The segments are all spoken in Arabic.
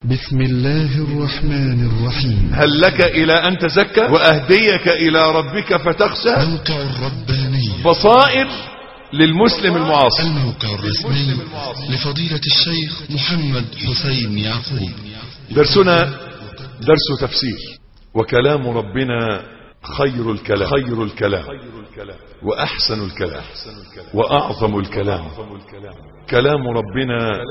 بسم الله الرحمن الرحيم. هل لك إلى أن تزكى وأهديك إلى ربك فتخشى؟ موقع الرباني بصائر للمسلم المعاصر. الموقع الرسمي لفضيلة الشيخ محمد حسين يعقوب. درسنا درس تفسير. وكلام ربنا خير الكلام وأحسن الكلام وأعظم الكلام. كلام ربنا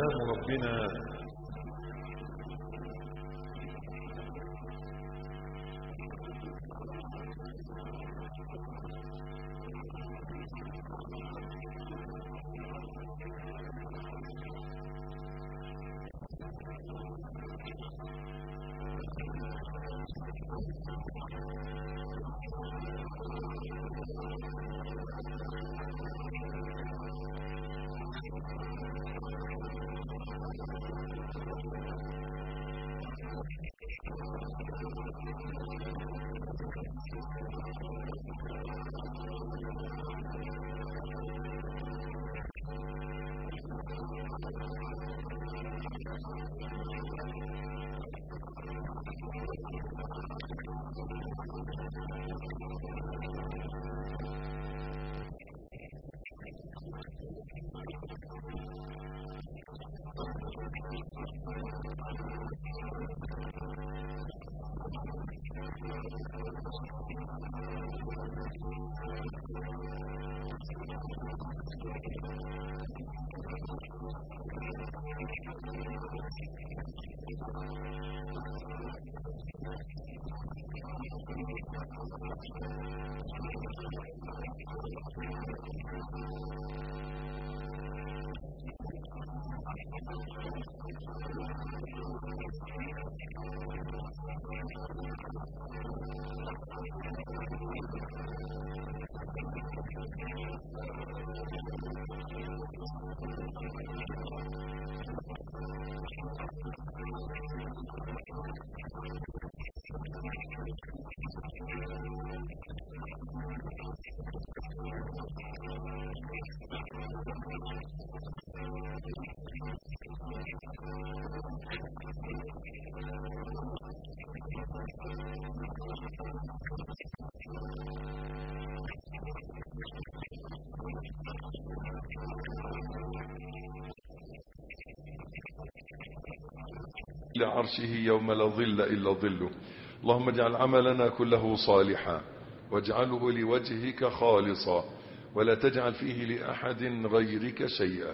لعرشه يوم لا ظل إلا ظله. اللهم اجعل عملنا كله صالحا واجعله لوجهك خالصا ولا تجعل فيه لأحد غيرك شيئا.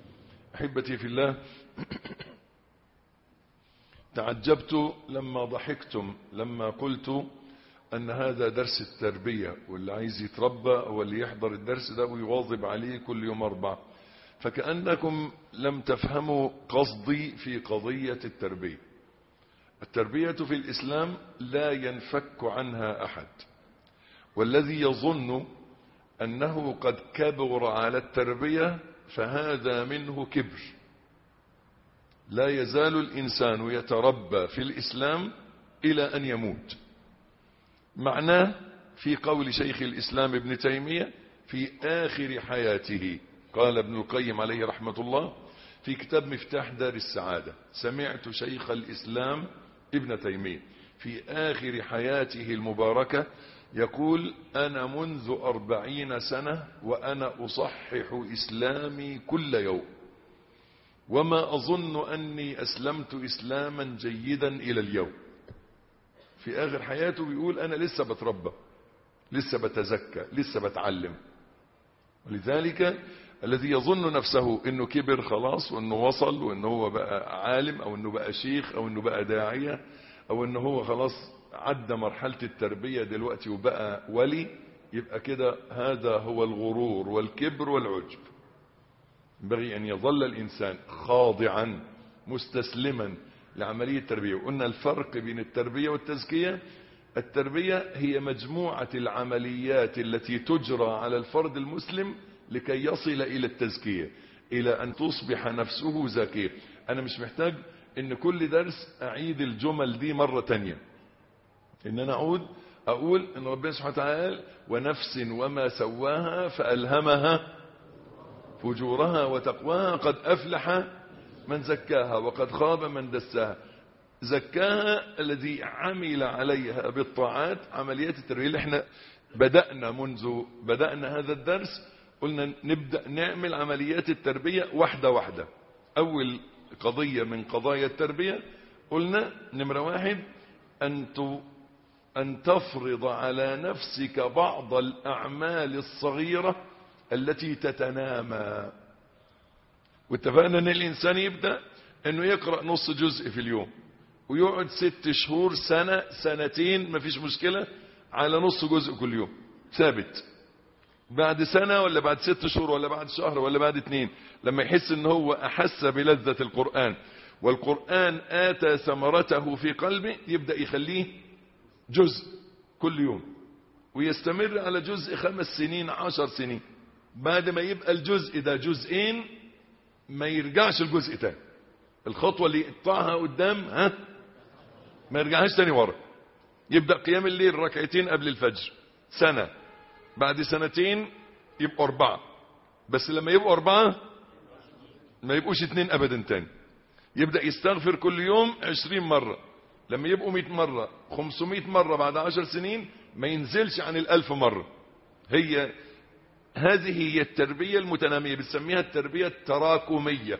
أحبتي في الله، تعجبت لما ضحكتم لما قلت أن هذا درس التربية، واللي عايز يتربى هو اللي يحضر الدرس ده ويواظب عليه كل يوم 4. فكأنكم لم تفهموا قصدي في قضية التربية. التربية في الإسلام لا ينفك عنها أحد، والذي يظن أنه قد كبر على التربية فهذا منه كبر. لا يزال الإنسان يتربى في الإسلام إلى أن يموت. معناه في قول شيخ الإسلام ابن تيمية في آخر حياته. قال ابن القيم عليه رحمة الله في كتاب مفتاح دار السعادة: سمعت شيخ الإسلام ابن تيمية في آخر حياته المباركة يقول: أنا منذ 40 سنة وأنا أصحح إسلامي كل يوم، وما أظن أني أسلمت إسلاما جيدا إلى اليوم. في آخر حياته بيقول: أنا لسه بتربى، لسه بتزكى، لسه بتعلم. ولذلك الذي يظن نفسه انه كبر خلاص وانه وصل وانه هو بقى عالم او انه بقى شيخ او انه بقى داعية او انه هو خلاص عدى مرحلة التربية دلوقتي وبقى ولي، يبقى كده هذا هو الغرور والكبر والعجب. ينبغي ان يظل الانسان خاضعا مستسلما لعملية التربية. وقلنا الفرق بين التربية والتزكية: التربية هي مجموعة العمليات التي تجرى على الفرد المسلم لكي يصل إلى التزكية، إلى أن تصبح نفسه زكية. أنا مش محتاج إن كل درس أعيد الجمل دي مرة تانية، إن أنا أقول إن ربنا سبحانه وتعالى: ونفس وما سواها فألهمها فجورها وتقواها قد أفلح من زكاها وقد خاب من دساها. زكاها الذي عمل عليها بالطاعات. عمليات التربية اللي احنا منذ بدأنا هذا الدرس قلنا نبدأ نعمل عمليات التربية واحدة واحدة. أول قضية من قضايا التربية قلنا نمرة 1 أن تفرض على نفسك بعض الأعمال الصغيرة التي تتنامى. واتفقنا أن الإنسان يبدأ أنه يقرأ نص جزء في اليوم ويقعد 6 شهور سنة سنتين مفيش مشكلة على نص جزء كل يوم ثابت. بعد سنة ولا بعد 6 شهور ولا بعد شهر ولا بعد 2 لما يحس ان هو احس بلذة القرآن والقرآن آتى ثمرته في قلبه يبدأ يخليه جزء كل يوم ويستمر على جزء 5 سنين 10 سنين. بعد ما يبقى الجزء ده جزئين ما يرجعش الجزء تاني. الخطوة اللي يقطعها قدام ما يرجعهاش تاني ورا. يبدأ قيام الليل 2 ركعتين قبل الفجر سنة. بعد 2 سنين يبقوا 4 بس لما يبقوا 4 ما يبقوش 2 أبدا تاني. يبدأ يستغفر كل يوم 20 مرة. لما يبقوا 100 مرة 500 مرة بعد 10 سنين ما ينزلش عن 1000 مرة. هذه هي التربية المتنامية بنسميها التربية التراكمية.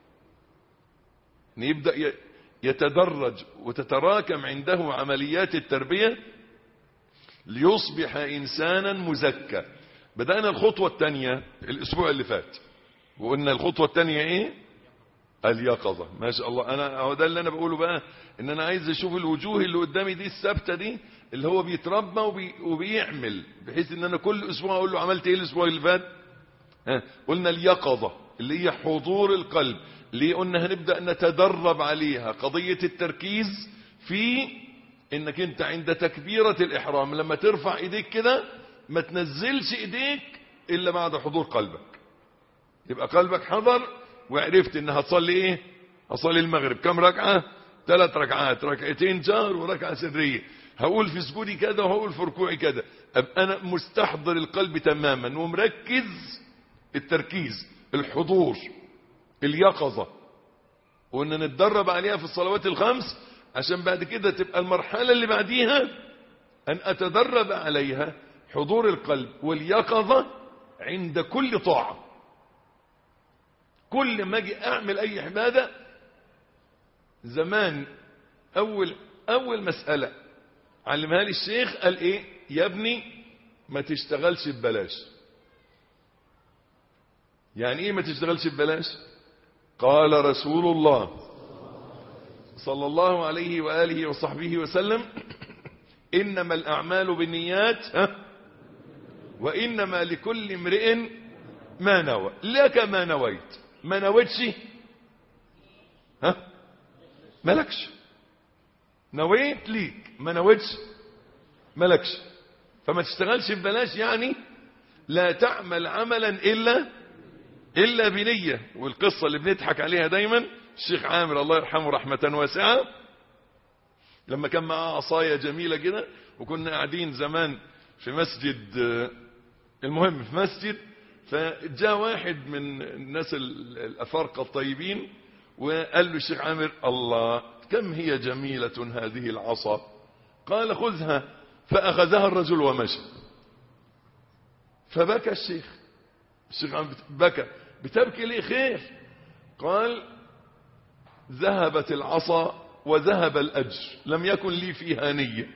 يبدأ يتدرج وتتراكم عنده عمليات التربية ليصبح إنسانا مزكى. بدأنا الخطوة الثانية الأسبوع اللي فات وقلنا الخطوة الثانية إيه؟ اليقظة. ما شاء الله. أنا ده اللي أنا بقوله بقى إن أنا عايز أشوف الوجوه اللي قدامي دي الثابتة دي اللي هو بيتربى وبيعمل بحيث إن أنا كل أسبوع أقول له عملت إيه الأسبوع اللي فات. قلنا اليقظة اللي هي حضور القلب اللي قلنا هنبدأ نتدرب عليها. قضية التركيز في انك انت عند تكبيرة الاحرام لما ترفع ايديك كده ما تنزلش ايديك الا بعد حضور قلبك. يبقى قلبك حضر وعرفت ان هتصلي ايه. هصلي المغرب كم ركعة؟ 3 ركعات 2 جهر وركعة سرية. هقول في سجودي كذا وهقول في ركوعي كذا. ابقى انا مستحضر القلب تماما ومركز. التركيز الحضور اليقظة وان نتدرب عليها في الصلوات ال5 عشان بعد كده تبقى المرحلة اللي بعديها ان اتدرب عليها حضور القلب واليقظة عند كل طاعة. كل ما اجي اعمل اي عبادة زمان اول مسألة علمها لي الشيخ قال ايه؟ يا ابني ما تشتغلش ببلاش. يعني ايه ما تشتغلش ببلاش؟ قال رسول الله صلى الله عليه وآله وصحبه وسلم إنما الأعمال بالنيات وإنما لكل امرئ ما نوى. لك ما نويت. ما نويتش ملكش. نويت ليك ما نويتش ملكش. فما تشتغلش ببلاش يعني لا تعمل عملا إلا بنية. والقصة اللي بنضحك عليها دايما الشيخ عامر الله يرحمه رحمة واسعة لما كان معاه عصاية جميلة كده وكنا قاعدين زمان في مسجد المهم في مسجد فجاء واحد من الناس الأفارقة الطيبين وقال له الشيخ عامر الله كم هي جميلة هذه العصا. قال خذها. فأخذها الرجل ومشى. فبكى الشيخ عامر بكى. بتبكي ليه خير؟ قال ذهبت العصا وذهب الأجر لم يكن لي فيها نية.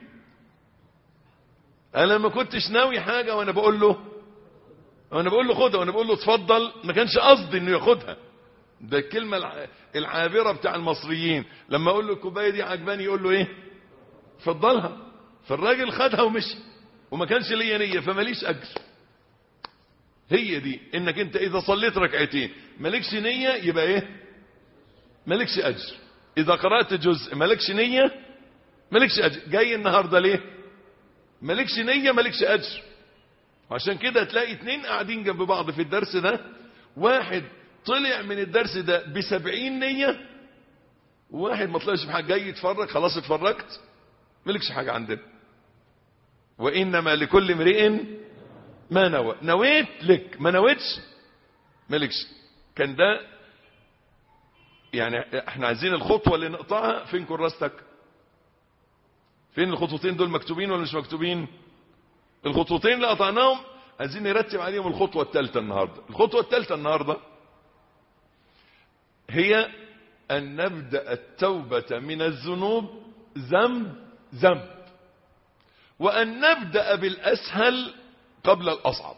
أنا ما كنتش ناوي حاجة وأنا بقول له خدها وأنا بقول له اتفضل. ما كانش قصدي إنه ياخدها. ده الكلمة العابرة بتاع المصريين لما أقول له الكوباية دي عجباني يقول له إيه؟ اتفضلها. فالراجل خدها ومشي وما كانش ليا نية فماليش أجر. هي دي انك انت اذا صليت 2 ركعتين مالكش نية يبقى ايه؟ مالكش اجر. اذا قرأت جزء مالكش نية مالكش اجر. جاي النهاردة ليه؟ مالكش نية مالكش اجر. عشان كده تلاقي 2 قاعدين جنب بعض في الدرس ده. واحد طلع من الدرس ده ب70 نية وواحد ما طلعش بحاجة جاي يتفرج خلاص اتفرجت مالكش حاجة عندنا. وإنما لكل امرئ ما نوى. نويت لك ما نويتش مالكش. كان ده يعني احنا عايزين الخطوة اللي نقطعها. فين كراستك؟ فين الخطوتين دول؟ مكتوبين ولا مش مكتوبين؟ الخطوتين اللي قطعناهم عايزين نرتب عليهم الخطوة الثالثة النهاردة. الخطوة الثالثة النهاردة هي أن نبدأ التوبة من الذنوب ذنب ذنب، وأن نبدأ بالأسهل قبل الأصعب.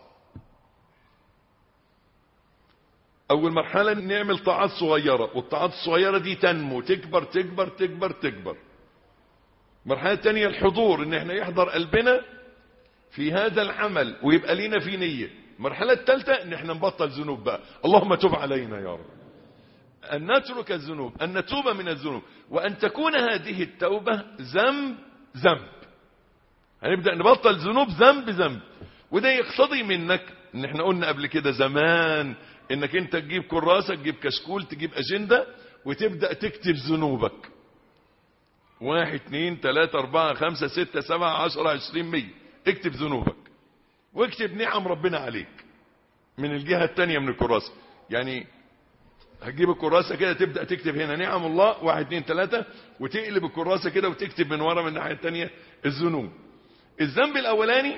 أول مرحلة نعمل طاعات صغيرة، والطاعات الصغيرة دي تنمو تكبر تكبر تكبر تكبر. المرحلة الثانية الحضور، ان احنا يحضر قلبنا في هذا العمل ويبقى لينا في نية. المرحلة الثالثة ان احنا نبطل ذنوب بقى، اللهم تب علينا يا رب. ان نترك الذنوب، ان نتوب من الذنوب، وان تكون هذه التوبة ذنب ذنب. هنبدأ نبطل ذنوب ذنب ذنب، وده يقتضي منك ان احنا قلنا قبل كده زمان انك انت تجيب كراسة، تجيب كشكول، تجيب اجندة، وتبدأ تكتب ذنوبك. 1 2 3 4 5 6 7 10 20 100. اكتب ذنوبك، واكتب نعم ربنا عليك من الجهة الثانية من الكراسة. يعني هتجيب الكراسة كده تبدأ تكتب هنا نعم الله 1 2 3، وتقلب الكراسة كده وتكتب من ورا من الناحية الثانية الذنوب. الذنب الاولاني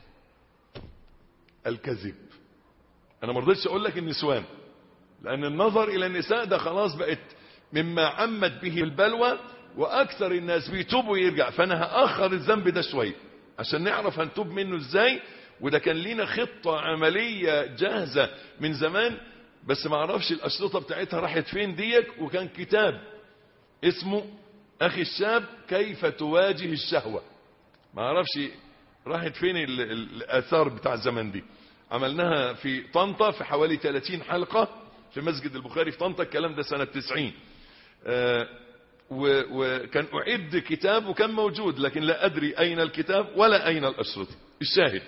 الكذب. انا ما رضيتش اقول لك النسوان، لان النظر الى النساء ده خلاص بقت مما عمت به البلوى، واكثر الناس بيتوبوا ويرجع. فانا هاخر الذنب ده شويه عشان نعرف هنتوب منه ازاي. وده كان لينا خطه عمليه جاهزه من زمان، بس ما اعرفش الاشرطه بتاعتها راحت فين ديك. وكان كتاب اسمه اخي الشاب كيف تواجه الشهوه، ما اعرفش راحت فين الاثار بتاع الزمن دي. عملناها في طنطا في حوالي 30 حلقة في مسجد البخاري في طنطا، الكلام ده سنة 90. وكان أعد كتاب وكان موجود، لكن لا أدري أين الكتاب ولا أين الأشرطة. الشاهد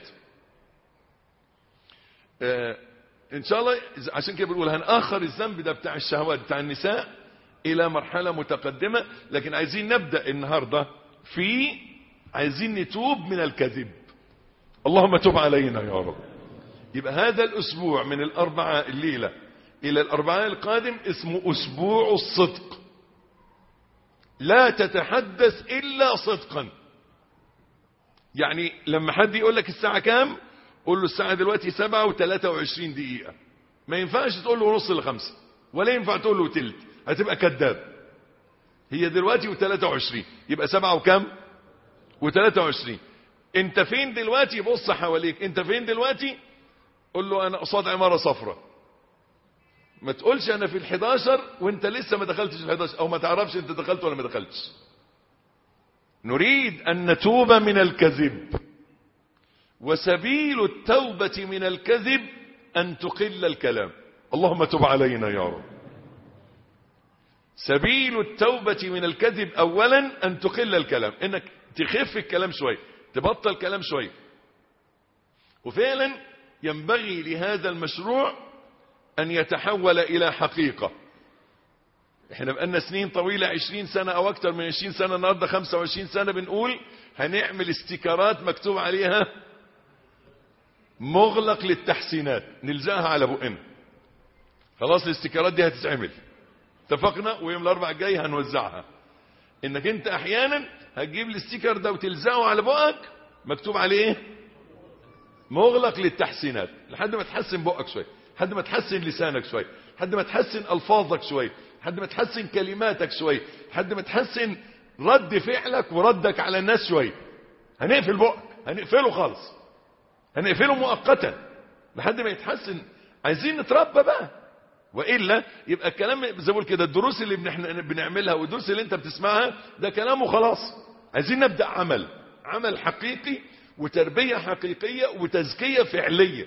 إن شاء الله عشان كده بنقول هنآخر الذنب ده بتاع الشهوات بتاع النساء إلى مرحلة متقدمة. لكن عايزين نبدأ النهاردة عايزين نتوب من الكذب. اللهم تب علينا يا رب. يبقى هذا الأسبوع من الأربعاء الليلة إلى الأربعاء القادم اسمه أسبوع الصدق. لا تتحدث إلا صدقا. يعني لما حد يقول لك الساعة كام، قول له الساعة دلوقتي 7:23. ما ينفعش تقول له 4:45، ولا ينفع تقول له تلت، هتبقى كذاب. هي دلوقتي 23، يبقى 7 وكم و23. انت فين دلوقتي؟ بص حواليك، انت فين دلوقتي؟ قول له انا قصاد عمارة صفراء. ما تقولش انا في ال11 وانت لسه ما دخلتش ال11، او ما تعرفش انت دخلت ولا ما دخلتش. نريد ان نتوب من الكذب، وسبيل التوبة من الكذب ان تقل الكلام. اللهم تب علينا يا رب. سبيل التوبة من الكذب اولا ان تقل الكلام، انك تخف الكلام شوي، تبطل كلام شوي. وفعلا ينبغي لهذا المشروع ان يتحول الى حقيقة. احنا بقالنا سنين طويلة، 20 سنة او اكتر من 20 سنة، النهاردة 25 سنة بنقول هنعمل استيكرات مكتوب عليها مغلق للتحسينات، نلزقها على بقنا. خلاص الاستيكرات دي هتتعمل، اتفقنا، ويوم الاربع الجاي هنوزعها. انك انت احيانا هتجيب الاستيكر ده وتلزقه على بقك مكتوب عليه مغلق للتحسينات، لحد ما تحسن بقك شوي، لحد ما تحسن لسانك شوي، لحد ما تحسن الفاظك شوي، لحد ما تحسن كلماتك شوي، لحد ما تحسن رد فعلك وردك على الناس شوي. هنقفل بقك، هنقفله خالص، هنقفله مؤقتا لحد ما يتحسن. عايزين نتربى بقى، وإلا يبقى الكلام زي ما بقول كده، الدروس اللي بنعملها والدروس اللي انت بتسمعها ده كلام وخلاص. عايزين نبدأ عمل حقيقي، وتربية حقيقية، وتزكية فعلية.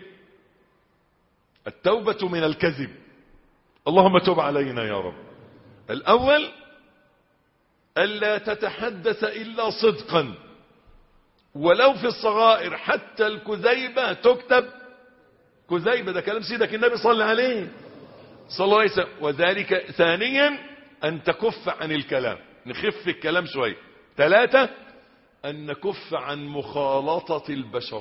التوبة من الكذب. اللهم تب علينا يا رب. الأول ألا تتحدث إلا صدقا، ولو في الصغائر، حتى الكذيبة تكتب كذيبة، ده كلام سيدك النبي صلى الله عليه وسلم. وذلك ثانيا أن تكف عن الكلام، نخف الكلام شوي. 3 أن نكف عن مخالطة البشر،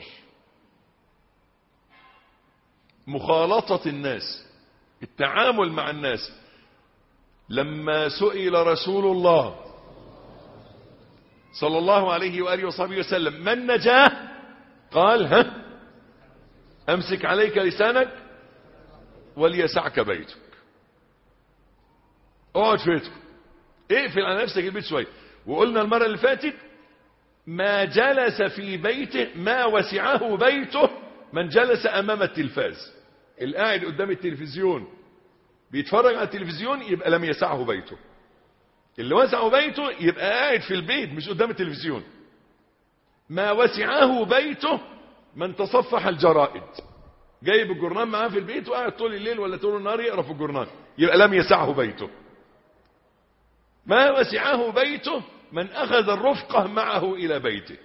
مخالطة الناس، التعامل مع الناس. لما سئل رسول الله صلى الله عليه وآله وصحبه وسلم: من نجاه؟ قال: أمسك عليك لسانك وليسعك بيتك. اقعد في بيتك، اقفل على نفسك البيت شوية. وقلنا المرة اللي فاتت: ما جلس في بيته ما وسعه بيته من جلس أمام التلفاز. القاعد قدام التلفزيون بيتفرج على التلفزيون يبقى لم يسعه بيته. اللي وسعه بيته يبقى قاعد في البيت مش قدام التلفزيون. ما وسعه بيته من تصفح الجرائد، جايب الجورنال معاه في البيت وقاعد طول الليل ولا طول النهار يقرا في الجورنال، يبقى لم يسعه بيته. ما وسعه بيته من أخذ الرفقة معه إلى بيته.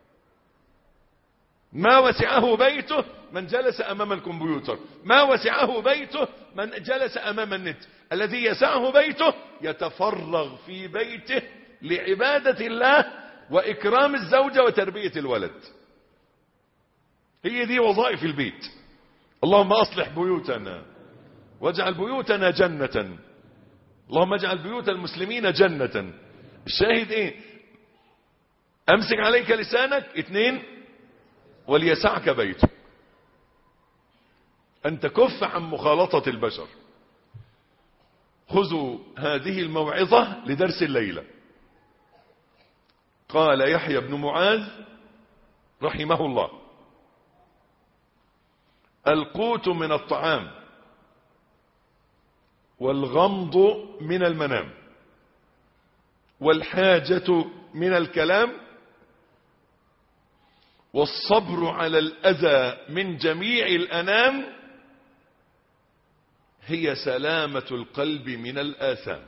ما وسعه بيته من جلس أمام الكمبيوتر. ما وسعه بيته من جلس أمام النت. الذي يسعه بيته يتفرغ في بيته لعبادة الله وإكرام الزوجة وتربية الولد. هي دي وظائف البيت. اللهم أصلح بيوتنا واجعل بيوتنا جنة. اللهم اجعل بيوت المسلمين جنة. الشاهد ايه؟ امسك عليك لسانك. 2: وليسعك بيتك. ان تكف عن مخالطة البشر. خذوا هذه الموعظة لدرس الليلة. قال يحيى بن معاذ رحمه الله: القوت من الطعام والغمض من المنام والحاجة من الكلام والصبر على الأذى من جميع الأنام هي سلامة القلب من الآثام.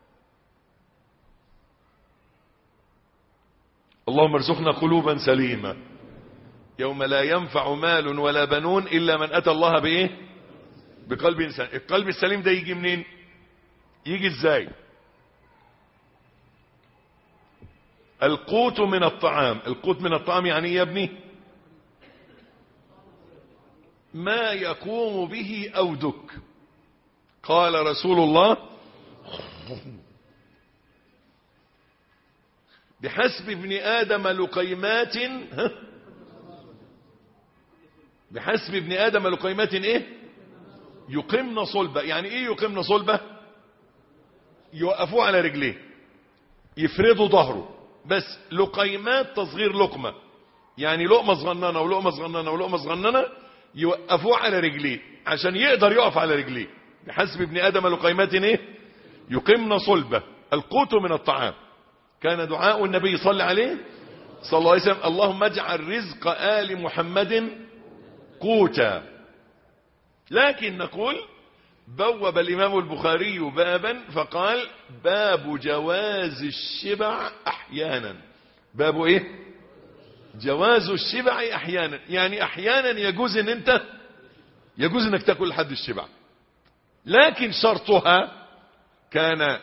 اللهم ارزقنا قلوبا سليمة يوم لا ينفع مال ولا بنون إلا من أتى الله بإيه؟ بقلب سليم. القلب السليم ده يجي منين؟ يجي ازاي؟ القوت من الطعام. القوت من الطعام يعني ايه يا ابني؟ ما يقوم به أودك. قال رسول الله: بحسب ابن آدم لقيمات بحسب ابن آدم لقيمات ايه؟ يقمن صلبة. يعني ايه يقمن صلبة؟ يوقفوه على رجليه، يفردوا ظهره. بس لقيمات تصغير لقمة، يعني لقمة صغننة ولقمة صغننة ولقمة صغننة يوقفوه على رجليه عشان يقدر يقف على رجليه. بحسب ابن آدم لقيمات ايه؟ يقمن صلبة. القوت من الطعام. كان دعاء النبي صلى عليه صلى الله عليه وسلم: اللهم اجعل رزق آل محمد قوتا. لكن نقول: بوب الإمام البخاري بابا فقال: باب جواز الشبع أحيانا. باب ايه؟ جواز الشبع أحيانا. يعني أحيانا يجوز انك تاكل لحد الشبع، لكن شرطها كان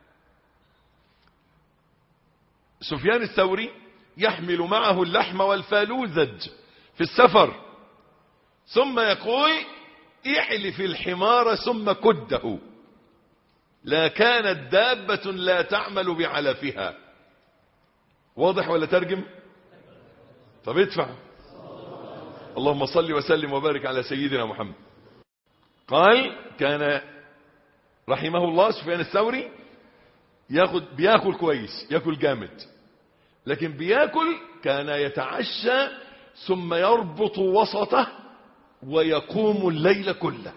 سفيان الثوري يحمل معه اللحم والفالوذج في السفر، ثم يقول: احلف الحمار ثم كده، لا كانت دابة لا تعمل بعلفها. واضح ولا ترجم؟ طب ادفع. اللهم صل وسلم وبارك على سيدنا محمد. قال: كان رحمه الله سفيان الثوري بياكل كويس، ياكل جامد، لكن بياكل كان يتعشى ثم يربط وسطه ويقوم الليل كله.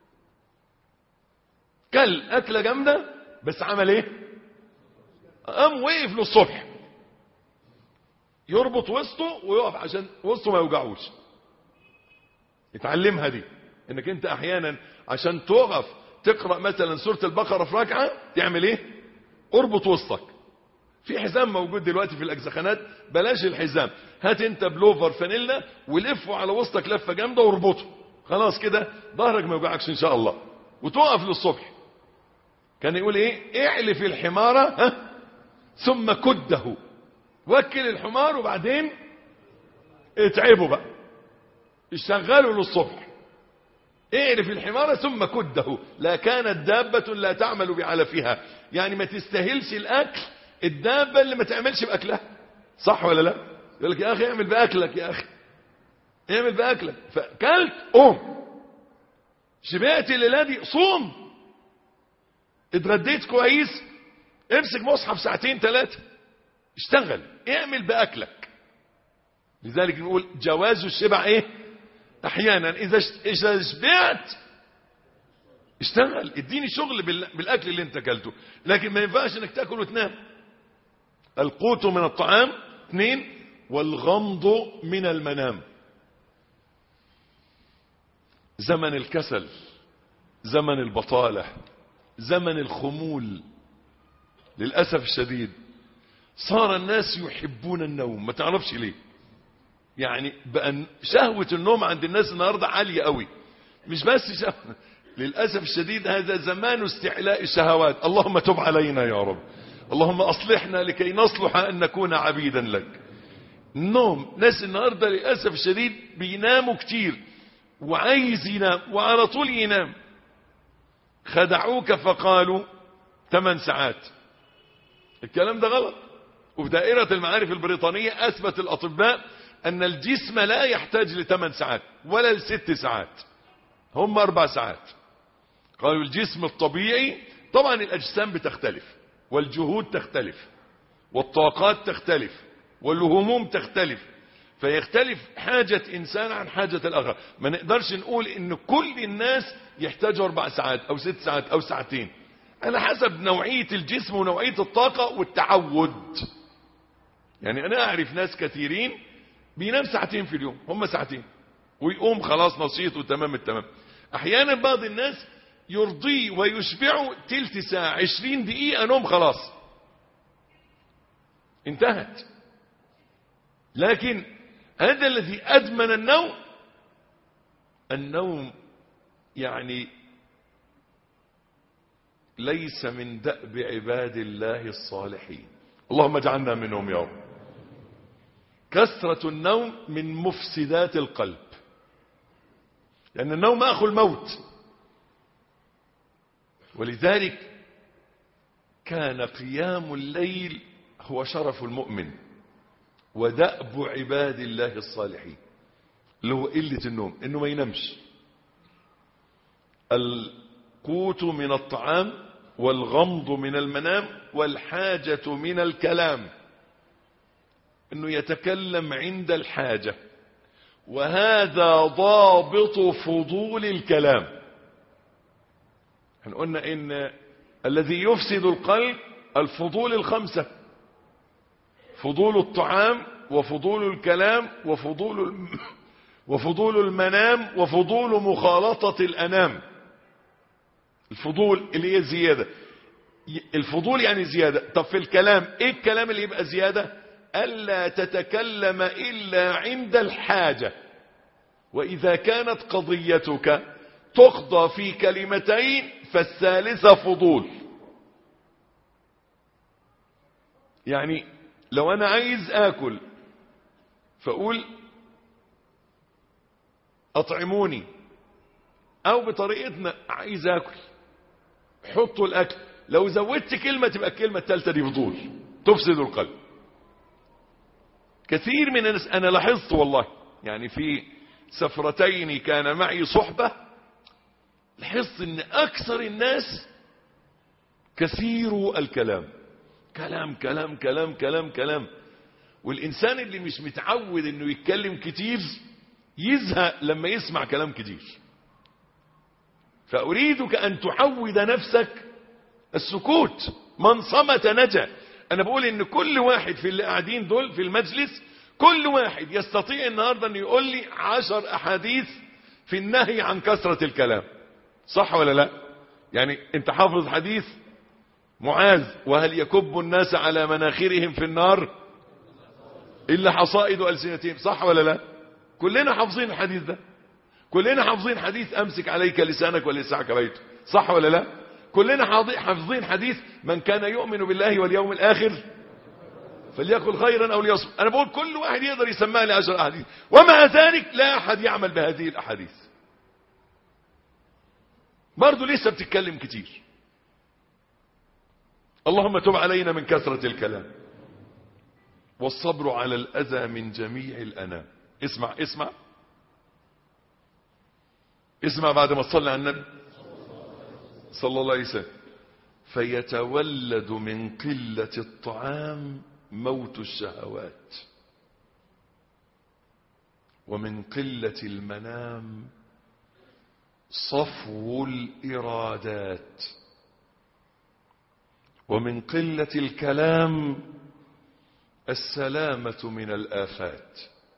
كل أكلة جامدة بس عمل ايه؟ قام وقف للصبح يربط وسطه ويقف عشان وسطه ما يوجعوش. اتعلمها دي، انك انت احيانا عشان تقف تقرأ مثلا سورة البقرة في ركعة تعمل ايه؟ اربط وسطك. في حزام موجود دلوقتي في الاجزخانات، بلاش الحزام، هات انت بلوفر فانيلا ولفه على وسطك لفة جامدة واربطه، خلاص كده ظهرك ما يوجعكش ان شاء الله، وتقف للصبح. كان يقول ايه؟ اعلف الحمار ثم كده. وكل الحمار وبعدين اتعبوا بقى، اشتغلوا للصبح. اعرف الحمار ثم كده، لا كانت دابة لا تعمل بعلفها. يعني ما تستاهلش الاكل الدابة اللي ما تعملش باكلها. صح ولا لا؟ يقول لك يا اخي اعمل باكلك، يا اخي اعمل باكلك. فكلت قوم، شبعت الليله دي صوم، اتغديت كويس امسك مصحف ساعتين ثلاثه اشتغل، اعمل باكلك. لذلك نقول جواز الشبع ايه؟ احيانا اذا شبعت اشتغل، اديني شغل بالاكل اللي انت اكلته، لكن ما ينفعش انك تاكل وتنام. القوت من الطعام. 2 والغمض من المنام. زمن الكسل، زمن البطالة، زمن الخمول، للأسف الشديد صار الناس يحبون النوم، ما تعرفش ليه. يعني بقى شهوة النوم عند الناس النهاردة عالية قوي، مش بس شهوة. للأسف الشديد هذا زمان استعلاء الشهوات. اللهم تب علينا يا رب، اللهم أصلحنا لكي نصلح أن نكون عبيدا لك. النوم، ناس النهاردة للأسف الشديد بيناموا كتير وعايز ينام وعلى طول ينام. خدعوك فقالوا 8 ساعات. الكلام ده غلط. وفي دائرة المعارف البريطانية أثبت الأطباء أن الجسم لا يحتاج ل8 ساعات ولا ل6 ساعات، هم 4 ساعات. قالوا الجسم الطبيعي، طبعا الأجسام بتختلف والجهود تختلف والطاقات تختلف والهموم تختلف، فيختلف حاجة إنسان عن حاجة الآخر. ما نقدرش نقول إن كل الناس يحتاجوا 4 ساعات أو 6 ساعات أو ساعتين، على حسب نوعية الجسم ونوعية الطاقة والتعود. يعني أنا أعرف ناس كثيرين بينام 2 ساعات في اليوم، هم 2 ساعات ويقوم خلاص نشيط وتمام التمام. أحيانا بعض الناس يرضيه ويشبعه تلت ساعة 20 دقيقة نوم خلاص انتهت. لكن هذا الذي أدمن النوم يعني ليس من دأب عباد الله الصالحين، اللهم اجعلنا منهم يا رب. كثرة النوم من مفسدات القلب، لأن النوم أخو الموت. ولذلك كان قيام الليل هو شرف المؤمن ودأب عباد الله الصالحين، اللي هو قلة النوم، انه ما ينامش. القوت من الطعام والغمض من المنام والحاجة من الكلام، انه يتكلم عند الحاجة، وهذا ضابط فضول الكلام. احنا قلنا ان الذي يفسد القلب الفضول 5: فضول الطعام وفضول الكلام وفضول المنام وفضول مخالطة الأنام. الفضول اللي هي زيادة، الفضول يعني زيادة. طب في الكلام ايه الكلام اللي يبقى زيادة؟ ألا تتكلم إلا عند الحاجة، وإذا كانت قضيتك تقضى في 2 كلمتين فالثالثة فضول. يعني لو أنا عايز آكل فأقول أطعموني، أو بطريقتنا عايز آكل حطوا الأكل. لو زودت كلمة تبقى الكلمة الثالثة دي فضول تفسد القلب. كثير من الناس أنا لاحظت والله، يعني في سفرتين كان معي صحبة، لاحظت ان أكثر الناس كثير الكلام، كلام كلام كلام كلام كلام. والإنسان اللي مش متعود انه يتكلم كتير يزهق لما يسمع كلام كتير. فأريدك أن تعود نفسك السكوت، من صمت نجا. أنا بقول إن كل واحد في اللي قاعدين دول في المجلس، كل واحد يستطيع النهاردة أن يقول لي 10 أحاديث في النهي عن كثرة الكلام، صح ولا لا؟ يعني أنت حافظ حديث معاذ: وهل يكب الناس على مناخرهم في النار إلا حصائد ألسنتهم، صح ولا لا؟ كلنا حافظين الحديث ده. كلنا حافظين حديث أمسك عليك لسانك ولسعك بيته، صح ولا لا؟ كلنا حافظين حديث من كان يؤمن بالله واليوم الآخر فليقل خيرا أو ليصمت. أنا بقول كل واحد يقدر يسمع لي 10 أحاديث، ومع ذلك لا أحد يعمل بهذه الأحاديث. برضو لسه بتتكلم كتير. اللهم تب علينا من كثرة الكلام. والصبر على الأذى من جميع الأنام. اسمع اسمع اسمع بعد ما تصلي على النبي صلى الله عليه وسلم. فيتولد من قلة الطعام موت الشهوات، ومن قلة المنام صفو الإرادات، ومن قلة الكلام السلامة من الآفات،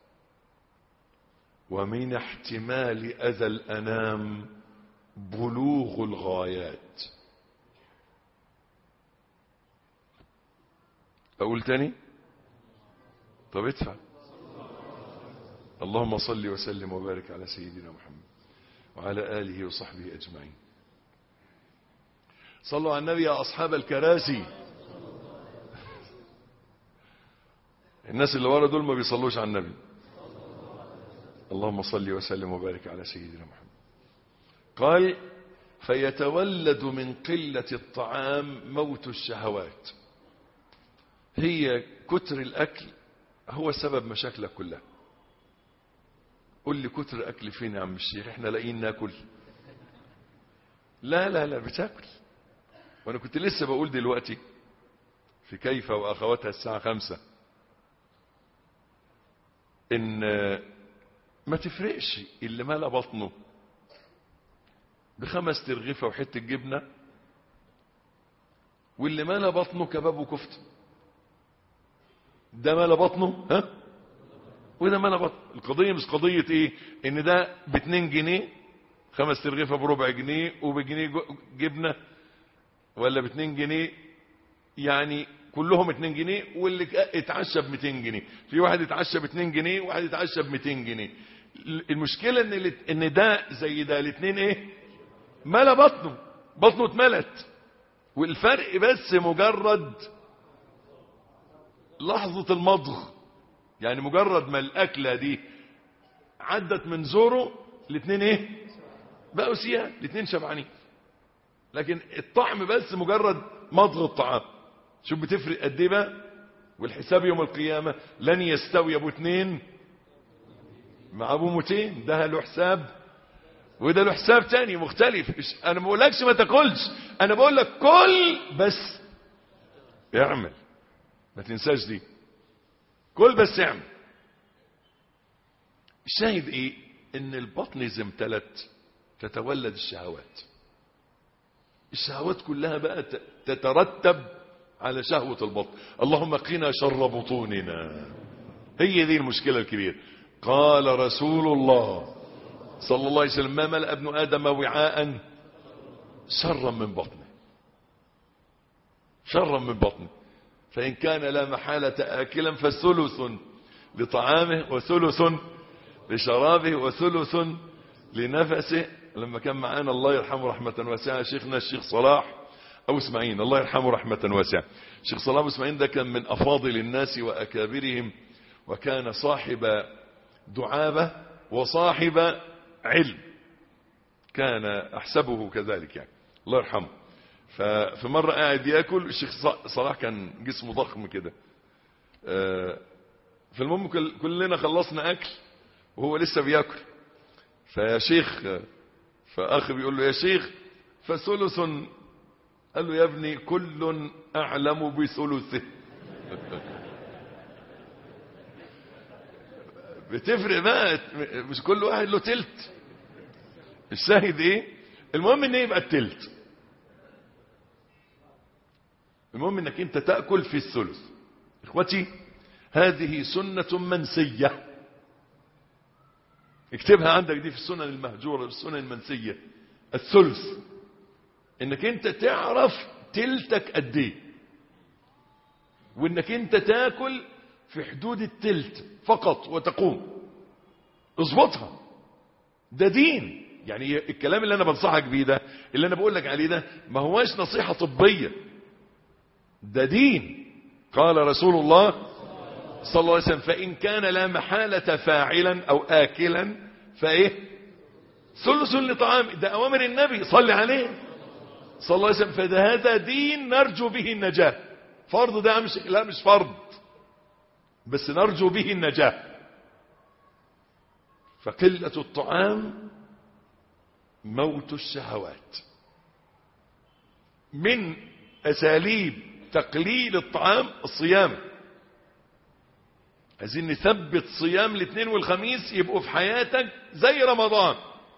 ومن احتمال أذى الأنام بلوغ الغايات. أقول تاني؟ طب ادفع. اللهم صل وسلم وبارك على سيدنا محمد وعلى آله وصحبه أجمعين. صلوا على النبي يا أصحاب الكراسي. الناس اللي ورا دول ما بيصلوش على النبي. اللهم صل وسلم وبارك على سيدنا محمد. قال فيتولد من قلة الطعام موت الشهوات. هي كتر الأكل هو سبب مشاكلك كلها. قل لي كتر أكل فين يا عم الشيخ؟ احنا لاقيين ناكل. لا لا لا بتاكل. وانا كنت لسه بقول دلوقتي في كيف واخواتها الساعة 5 ان ما تفرقش اللي مال بطنه ب5 ترغيفة وحتة جبنة واللي مال بطنه كباب وكفتة. ده مال بطنه ها وده مال بطنه. القضية مش قضية ايه ان ده ب2 جنيه 5 ترغيفة بربع جنيه وبجنيه جبنة، ولا ب2 جنيه يعني كلهم 2 جنيه واللي اتعشى ب200 جنيه. في واحد اتعشى ب2 جنيه وواحد اتعشى ب200 جنيه. المشكلة ان ده زي ده الاثنين ايه ملا بطنه اتملت، والفرق بس مجرد لحظة المضغ. يعني مجرد ما الأكلة دي عدت من زوره الاثنين ايه بقوا سيان، الاثنين شبعانين. لكن الطعم بس مجرد مضغ الطعام. شوف بتفرق قد ايه بقى. والحساب يوم القيامة لن يستوي ابو 2 مع ابو 200. ده له حساب وده له حساب تاني مختلف. انا ما بقولكش ما تاكلش، انا بقول لك كل بس اعمل. ما تنساش دي. كل بس اعمل. الشاهد ايه ان البطن اذا امتلت تتولد الشهوات. الشهوات كلها بقى تترتب على شهوة البطن. اللهم قنا شر بطوننا. هي دي المشكلة الكبيرة. قال رسول الله صلى الله عليه وسلم ما ملأ ابن آدم وعاء شرا من بطنه. شرا من بطنه. فإن كان لا محالة آكلا فثلث لطعامه وثلث لشرابه وثلث لنفسه. لما كان معانا الله يرحمه رحمة واسعة شيخنا الشيخ صلاح أبو اسماعيل الله يرحمه رحمة واسعة. الشيخ صلاح أبو اسماعيل ده كان من أفاضل الناس وأكابرهم، وكان صاحب دعابة وصاحب علم. كان أحسبه كذلك يعني الله يرحمه. ففي مرة قاعد يأكل الشيخ صلاح كان جسمه ضخم كده. فالمهم كلنا خلصنا أكل وهو لسه بيأكل. فيا شيخ فأخي بيقول له يا شيخ فثلث. قال له يا ابني كل أعلم بثلثه. بتفرق بقى مش كل واحد له تلت. الشاهد ايه المهم ان يبقى التلت. المهم انك انت تأكل في الثلث. اخوتي هذه سنة منسية. اكتبها عندك دي في السنن المهجورة في السنن المنسية. الثلث انك انت تعرف تلتك قد ايه، وانك انت تاكل في حدود التلت فقط وتقوم. اظبطها. ده دين. يعني الكلام اللي انا بنصحك بيه ده اللي انا بقول لك عليه ده ما هواش نصيحة طبية. ده دين. قال رسول الله صلى الله عليه وسلم فإن كان لا محالة فاعلا أو آكلا فإيه ثلث لطعام. ده أوامر النبي صلى عليه صلى الله عليه وسلم. فهذا دين نرجو به النجاة. فرض ده مش لا مش فرض. بس نرجو به النجاة. فقلة الطعام موت الشهوات. من أساليب تقليل الطعام الصيام. عايزين نثبت صيام الاثنين والخميس يبقوا في حياتك زي رمضان.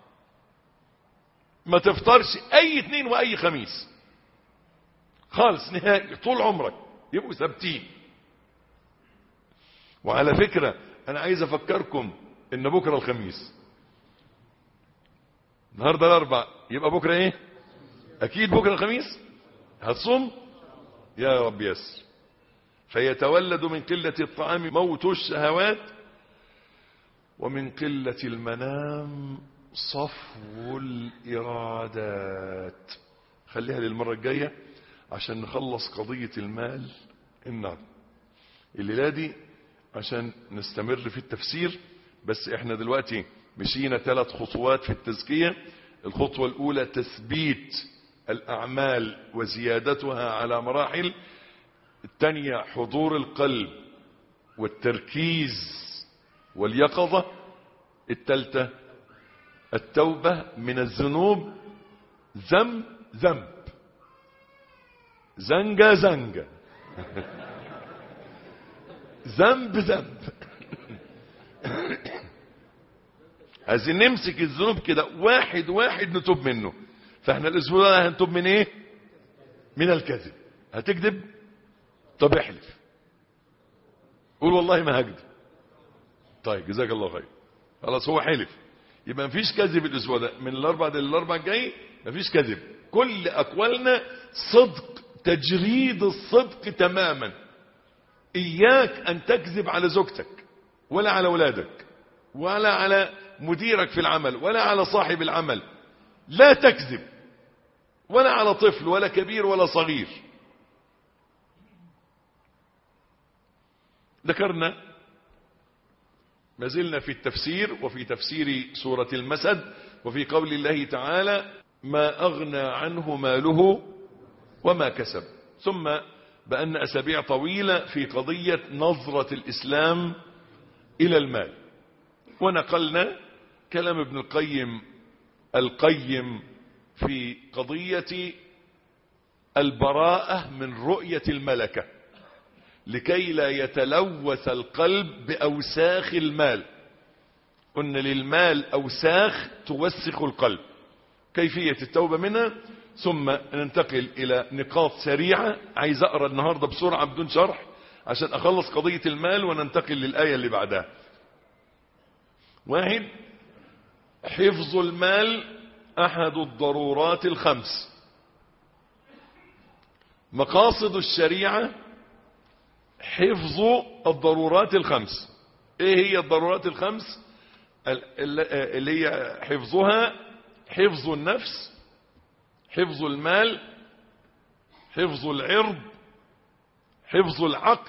ما تفطرش اي اثنين واي خميس خالص نهائي طول عمرك، يبقوا ثابتين. وعلى فكرة انا عايز افكركم ان بكرة الخميس، النهاردة الاربع، يبقى بكرة ايه؟ اكيد بكرة الخميس. هتصوم؟ يا رب يسر. فيتولد من قلة الطعام موت الشهوات، ومن قلة المنام صفو الإرادات. خليها للمرة الجاية عشان نخلص قضية المال النهارده. الليلة دي عشان نستمر في التفسير، بس احنا دلوقتي مشينا 3 خطوات في التزكية. الخطوة الأولى تثبيت الأعمال وزيادتها على مراحل. الثانية حضور القلب والتركيز واليقظة. الثالثة التوبة من الذنوب، ذنب ذنب، زنجة زنجة، ذنب ذنب. عايزين نمسك الذنوب كده واحد واحد نتوب منه. فاحنا الاسبوع ده هنتوب من ايه؟ من الكذب. هتكذب؟ طب احلف، قول والله ما هكذب. طيب جزاك الله خير. خلاص هو حلف، يبقى مفيش كذب الاسبوع ده. من الاربع ده للاربع الجاي مفيش كذب. كل اقوالنا صدق، تجريد الصدق تماما. اياك ان تكذب على زوجتك ولا على اولادك ولا على مديرك في العمل ولا على صاحب العمل. لا تكذب، ولا على طفل ولا كبير ولا صغير. ذكرنا ما زلنا في التفسير، وفي تفسير سورة المسد، وفي قول الله تعالى ما أغنى عنه ماله وما كسب. ثم بأن أسابيع طويلة في قضية نظرة الإسلام إلى المال، ونقلنا كلام ابن القيم في قضية البراءة من رؤية الملكة، لكي لا يتلوث القلب بأوساخ المال. قلنا للمال أوساخ توسخ القلب، كيفية التوبة منها. ثم ننتقل إلى نقاط سريعة. عايز أقرأ النهاردة بسرعة بدون شرح عشان أخلص قضية المال وننتقل للآية اللي بعدها. 1. حفظ المال أحد الضرورات الخمس. مقاصد الشريعة حفظ الضرورات الخمس. ايه هي الضرورات الخمس؟ اللي هي حفظها: حفظ النفس، حفظ المال، حفظ العرض، حفظ العقل.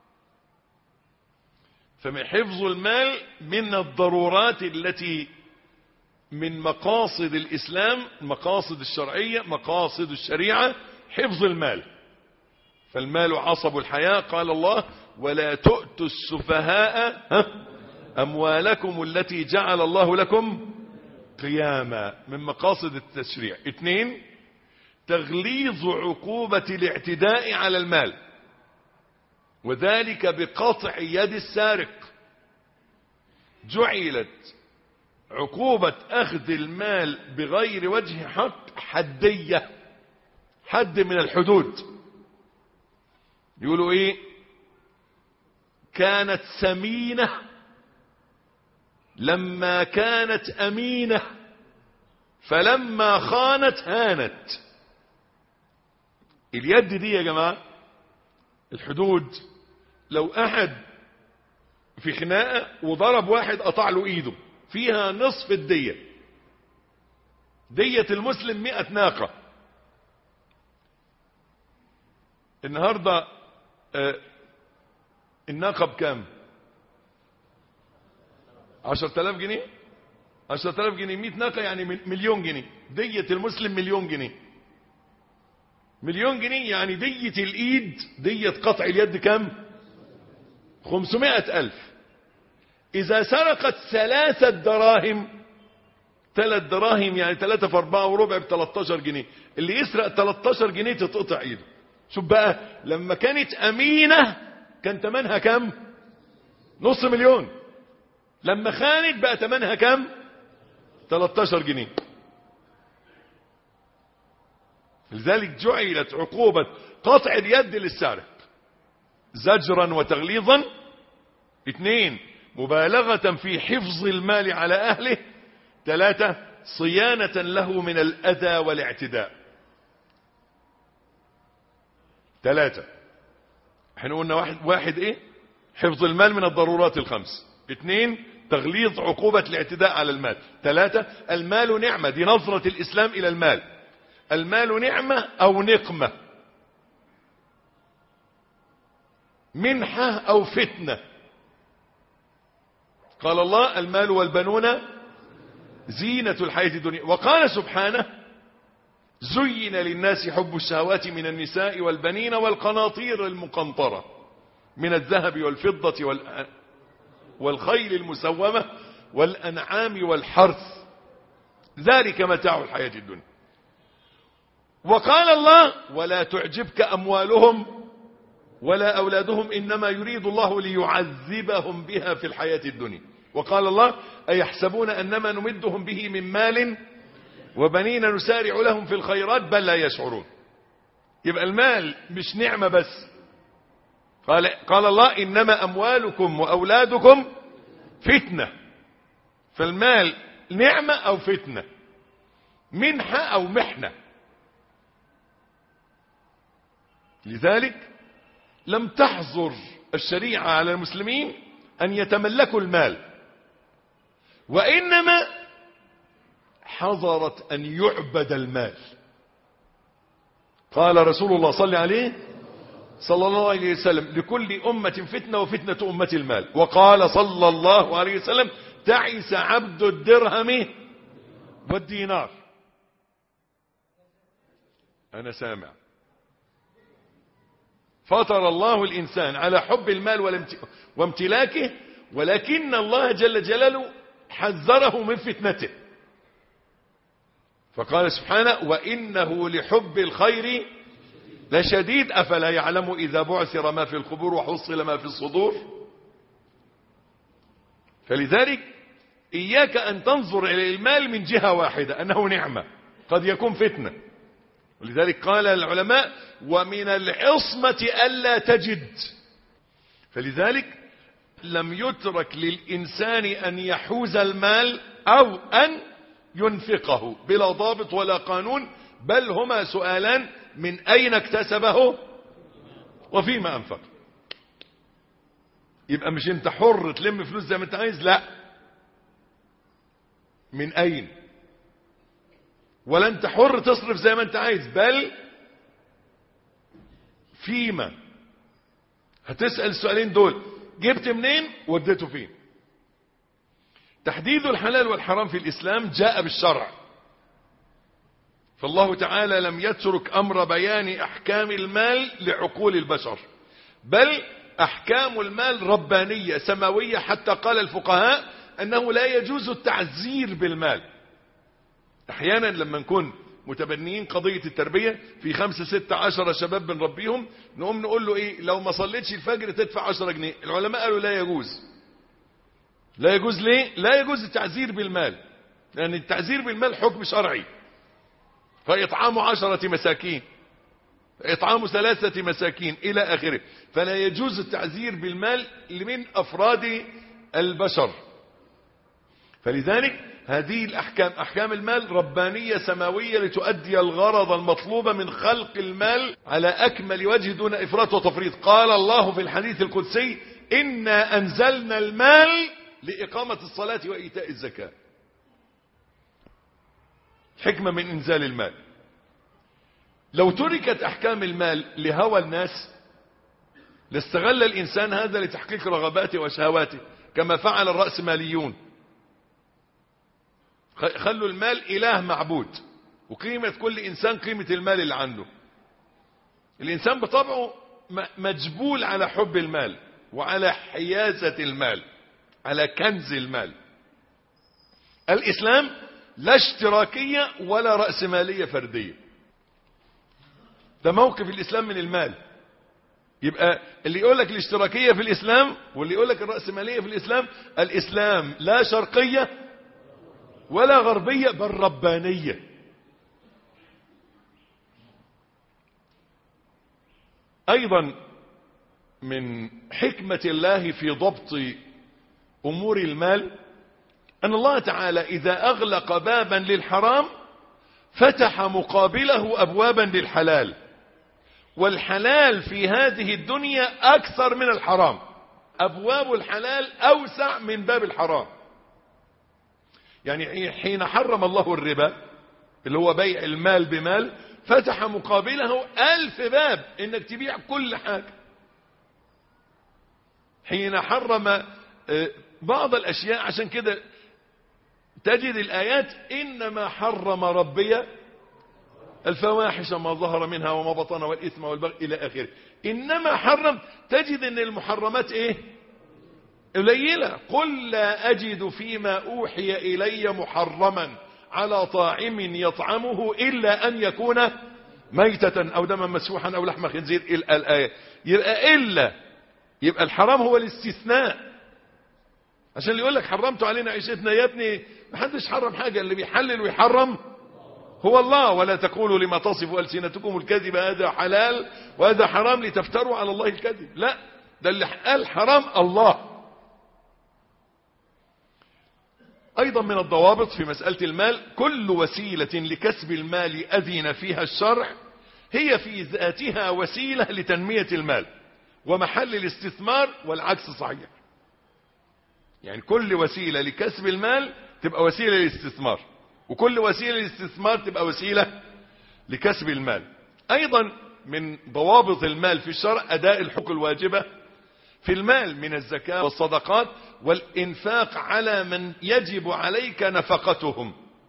فمن حفظ المال من الضرورات التي من مقاصد الإسلام، مقاصد الشرعية، مقاصد الشريعة، حفظ المال. فالمال عصب الحياة. قال الله ولا تؤتوا السفهاء أموالكم التي جعل الله لكم قياما، من مقاصد التشريع. 2. تغليظ عقوبة الاعتداء على المال، وذلك بقطع يد السارق. جعلت عقوبة أخذ المال بغير وجه حق حدية، حد من الحدود. يقولوا ايه؟ كانت سمينة لما كانت أمينة، فلما خانت هانت. اليد دي يا جماعة الحدود. لو أحد في خناقة وضرب واحد قطع له ايده، فيها نصف الدية. دية المسلم 100 ناقة. النهاردة الناقة بكام؟ 10,000 جنيه. 10,000 جنيه 100 ناقة يعني مليون جنيه. دية المسلم مليون جنيه. مليون جنيه يعني دية الإيد، دية قطع اليد كام؟ 500,000. إذا سرقت 3 دراهم، 3 دراهم يعني 3 في 4 وربع ب13 جنيه، اللي يسرق 13 جنيه تتقطع ايده. شوف بقى لما كانت أمينة كان تمنها كم؟ نص مليون. لما خانت بقى تمنها كم؟ 13 جنيه. لذلك جعلت عقوبة قطع اليد للسارق زجرا وتغليظا. 2 مبالغة في حفظ المال على أهله. 3 صيانة له من الأذى والاعتداء. 3 احنا قلنا واحد ايه؟ حفظ المال من الضرورات ال5. 2 تغليظ عقوبة الاعتداء على المال. 3 المال نعمة، دي نظرة الإسلام إلى المال. المال نعمة أو نقمة، منحة أو فتنة. قال الله المال والبنون زينة الحياة الدنيا. وقال سبحانه زين للناس حب الشهوات من النساء والبنين والقناطير المقنطرة من الذهب والفضة والخيل المسومة والأنعام والحرث ذلك متاع الحياة الدنيا. وقال الله ولا تعجبك أموالهم ولا أولادهم إنما يريد الله ليعذبهم بها في الحياة الدنيا. وقال الله أيحسبون أنما نمدهم به من مال وبنين نسارع لهم في الخيرات بل لا يشعرون. يبقى المال مش نعمة بس. قال الله إنما أموالكم وأولادكم فتنة. فالمال نعمة أو فتنة، منحة أو محنة. لذلك لم تحظر الشريعة على المسلمين أن يتملكوا المال، وإنما حظرت أن يعبد المال. قال رسول الله صلى الله عليه وسلم لكل أمة فتنة وفتنة أمة المال. وقال صلى الله عليه وسلم تعس عبد الدرهم والدينار. أنا سامع. فطر الله الإنسان على حب المال وامتلاكه، ولكن الله جل جلاله حذره من فتنته. فقال سبحانه وإنه لحب الخير لشديد أفلا يعلم إذا بعثر ما في القبور وحصل ما في الصدور. فلذلك إياك أن تنظر إلى المال من جهة واحدة أنه نعمة، قد يكون فتنة. ولذلك قال العلماء ومن العصمة ألا تجد. فلذلك لم يترك للإنسان أن يحوز المال أو أن ينفقه بلا ضابط ولا قانون، بل هما سؤالان: من أين اكتسبه وفيما أنفق. يبقى مش انت حر تلم فلوس زي ما انت عايز، لا، من أين؟ ولا انت حر تصرف زي ما انت عايز، بل فيما. هتسأل السؤالين دول: جبت منين وديته فين؟ تحديد الحلال والحرام في الإسلام جاء بالشرع. فالله تعالى لم يترك أمر بيان أحكام المال لعقول البشر، بل أحكام المال ربانية سماوية، حتى قال الفقهاء أنه لا يجوز التعزير بالمال. أحيانا لما نكون متبنيين قضية التربية في 5 6 10 شباب بنربيهم، نقوم نقول له إيه؟ لو ما صليتش الفجر تدفع 10 جنيه. العلماء قالوا لا يجوز. لا يجوز ليه؟ لا يجوز التعزير بالمال، لأن التعزير بالمال حكم شرعي. فإطعام 10 مساكين، إطعام 3 مساكين إلى آخره. فلا يجوز التعزير بالمال من أفراد البشر. فلذلك هذه الأحكام، أحكام المال ربانية سماوية لتؤدي الغرض المطلوب من خلق المال على أكمل وجه دون إفراط وتفريط. قال الله في الحديث القدسي: إنا أنزلنا المال لإقامة الصلاة وإيتاء الزكاة. حكمة من إنزال المال. لو تركت أحكام المال لهوى الناس لاستغل الإنسان هذا لتحقيق رغباته وشهواته، كما فعل الرأسماليون. خلوا المال إله معبود، وقيمة كل إنسان قيمة المال اللي عنده. الإنسان بطبعه مجبول على حب المال، وعلى حيازة المال، على كنز المال. الإسلام لا اشتراكية ولا رأسمالية فردية. ده موقف الإسلام من المال. يبقى اللي يقول لك الاشتراكية في الإسلام واللي يقول لك الرأسمالية في الإسلام، الإسلام لا شرقية ولا غربية بل ربانية. أيضا من حكمة الله في ضبط أمور المال أن الله تعالى إذا أغلق بابا للحرام فتح مقابله أبوابا للحلال، والحلال في هذه الدنيا أكثر من الحرام. أبواب الحلال أوسع من باب الحرام. يعني حين حرم الله الربا اللي هو بيع المال بمال، فتح مقابله 1000 باب إنك تبيع كل حاجة. حين حرم بعض الأشياء، عشان كده تجد الآيات إنما حرم ربي الفواحش ما ظهر منها وما بطن والإثم والبغي إلى آخره. إنما حرم، تجد أن المحرمات إيه؟ قليلة. قل لا أجد فيما أوحي إلي محرما على طاعم يطعمه إلا أن يكون ميتة أو دما مسفوحا أو لحم خنزير إلى الآية. يبقى الحرام هو الاستثناء. عشان اللي يقول لك حرمتوا علينا عيشتنا، يا ابني محدش حرم حاجة، اللي بيحلل ويحرم هو الله. ولا تقولوا لما تصف ألسنتكم الكذب هذا حلال وهذا حرام لتفتروا على الله الكذب. لا، ده اللي قال حرام الله. أيضا من الضوابط في مسألة المال، كل وسيلة لكسب المال أذن فيها الشرع هي في ذاتها وسيلة لتنمية المال ومحل الاستثمار، والعكس صحيح. يعني كل وسيلة لكسب المال تبقى وسيلة للاستثمار، وكل وسيلة للاستثمار تبقى وسيلة لكسب المال. أيضا من ضوابط المال في الشرع أداء الحقوق الواجبة في المال من الزكاة والصدقات والإنفاق على من يجب عليك نفقتهم،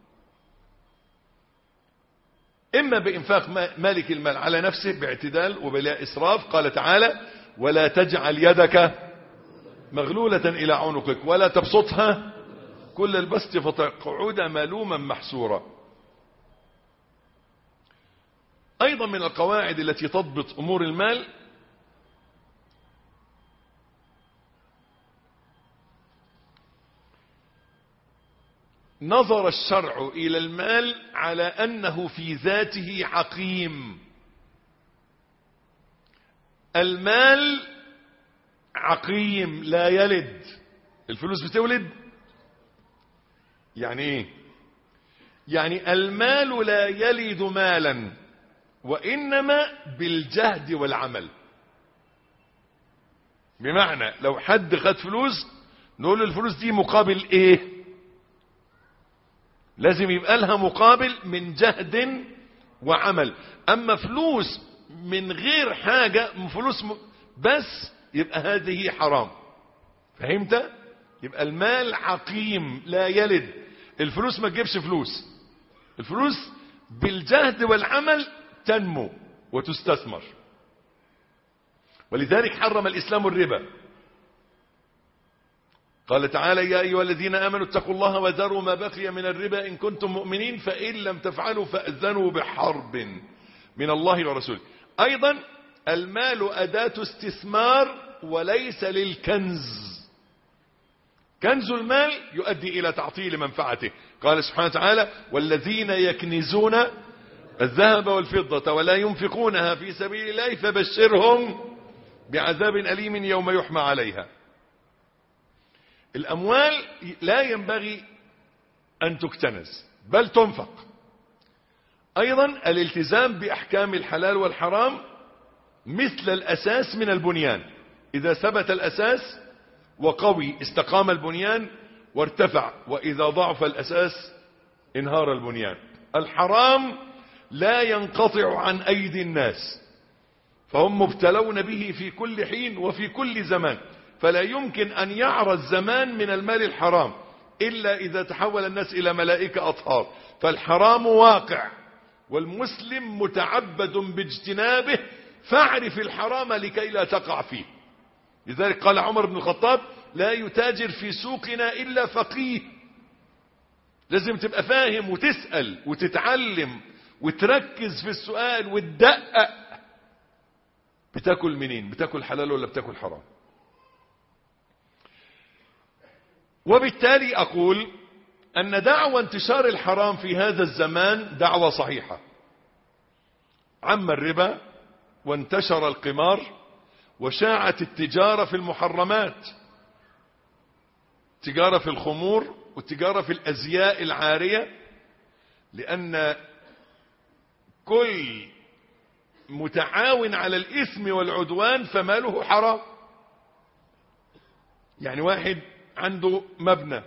إما بإنفاق مالك المال على نفسه باعتدال وبلا إسراف. قال تعالى: ولا تجعل يدك مغلولة إلى عنقك ولا تبسطها كل البسط فتقعد ملوما محسورا. أيضا من القواعد التي تضبط أمور المال نظر الشرع إلى المال على أنه في ذاته عقيم. المال عقيم لا يلد. الفلوس بتولد؟ يعني ايه؟ يعني المال لا يلد مالا، وإنما بالجهد والعمل. بمعنى لو حد خد فلوس نقول له الفلوس دي مقابل ايه؟ لازم يبقى لها مقابل من جهد وعمل. اما فلوس من غير حاجة، فلوس بس، يبقى هذه حرام. فهمت؟ يبقى المال عقيم لا يلد. الفلوس ما تجيبش فلوس. الفلوس بالجهد والعمل تنمو وتستثمر. ولذلك حرم الإسلام الربا. قال تعالى: يا أيها الذين آمنوا اتقوا الله وذروا ما بقي من الربا إن كنتم مؤمنين فإن لم تفعلوا فأذنوا بحرب من الله ورسوله. أيضا المال أداة استثمار وليس للكنز. كنز المال يؤدي إلى تعطيل منفعته. قال سبحانه وتعالى: والذين يكنزون الذهب والفضة ولا ينفقونها في سبيل الله فبشرهم بعذاب أليم يوم يحمى عليها. الأموال لا ينبغي أن تكتنز بل تنفق. أيضا الالتزام بأحكام الحلال والحرام مثل الأساس من البنيان. إذا ثبت الأساس وقوي استقام البنيان وارتفع، وإذا ضعف الأساس انهار البنيان. الحرام لا ينقطع عن أيدي الناس، فهم مبتلون به في كل حين وفي كل زمان، فلا يمكن أن يعرى الزمان من المال الحرام إلا إذا تحول الناس إلى ملائكة أطهار. فالحرام واقع والمسلم متعبد باجتنابه، فاعرف الحرام لكي لا تقع فيه. لذلك قال عمر بن الخطاب لا يتاجر في سوقنا إلا فقيه. لازم تبقى فاهم وتسأل وتتعلم وتركز في السؤال وتدقق. بتاكل منين؟ بتاكل حلال ولا بتاكل حرام؟ وبالتالي أقول أن دعوى انتشار الحرام في هذا الزمان دعوة صحيحة. عم الربا وانتشر القمار وشاعت التجارة في المحرمات، تجارة في الخمور والتجارة في الأزياء العارية، لأن كل متعاون على الإثم والعدوان فماله حرام. يعني واحد عنده مبنى،